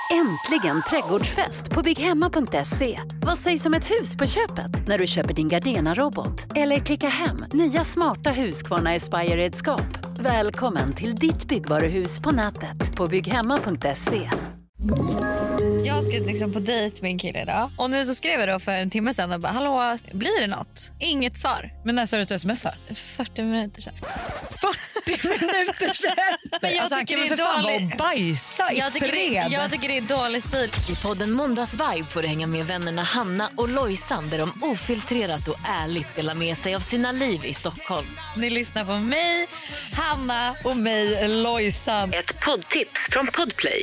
Äntligen trädgårdsfest på bygghemma.se. Vad sägs om ett hus på köpet när du köper din Gardena-robot? Eller klicka hem nya smarta Husqvarna Aspire-redskap. Välkommen till ditt byggvaruhus på nätet på bygghemma.se. Jag ska liksom på dejt med en kille idag. Och nu så skrev jag då för en timme sedan och bara, hallå, blir det något? Inget svar. Men när sa du att du smsar? 40 minuter sedan. 40 minuter sedan? Men jag tycker det är för fan vara bajsa i fred. Jag tycker det är dålig stil. I podden Måndagsvibe får du hänga med vännerna Hanna och Lojsan där de ofiltrerat och ärligt delar med sig av sina liv i Stockholm. Ni lyssnar på mig, Hanna och mig, Lojsan. Ett poddtips från Podplay.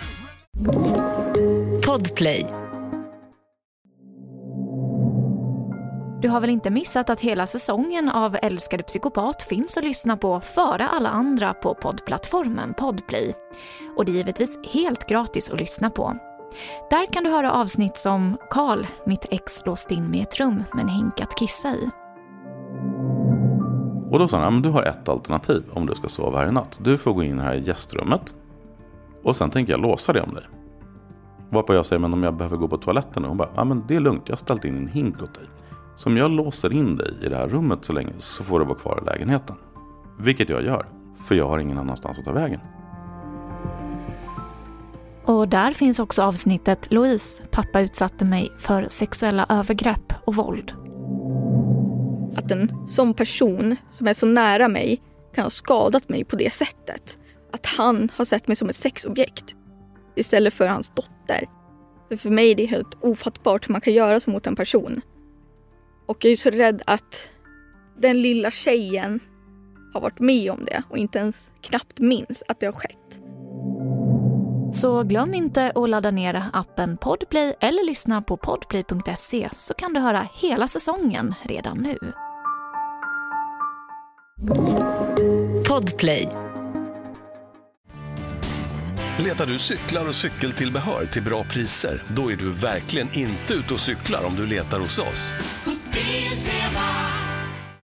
Podplay. Du har väl inte missat att hela säsongen av Älskade psykopat finns att lyssna på före alla andra på poddplattformen Podplay. Och det är givetvis helt gratis att lyssna på. Där kan du höra avsnitt som Karl, mitt ex låst in med ett rum med en hink att kissa i. Och då sa han, men du har ett alternativ om du ska sova här i natt. Du får gå in här i gästrummet och sen tänker jag låsa det om dig. Varpå jag säger, men om jag behöver gå på toaletten. Och hon bara, ja men det är lugnt, jag har ställt in en hink åt dig. Så om jag låser in dig i det här rummet så länge så får du vara kvar i lägenheten. Vilket jag gör, för jag har ingen annanstans att ta vägen. Och där finns också avsnittet Louise, pappa utsatte mig för sexuella övergrepp och våld. Att en sån person som är så nära mig kan ha skadat mig på det sättet. Att han har sett mig som ett sexobjekt istället för hans dotter. För mig är det helt ofattbart hur man kan göra så mot en person. Och jag är så rädd att den lilla tjejen har varit med om det och inte ens knappt minns att det har skett. Så glöm inte att ladda ner appen Podplay eller lyssna på podplay.se så kan du höra hela säsongen redan nu. Podplay. Letar du cyklar och cykeltillbehör till bra priser? Då är du verkligen inte ute och cyklar om du letar hos oss.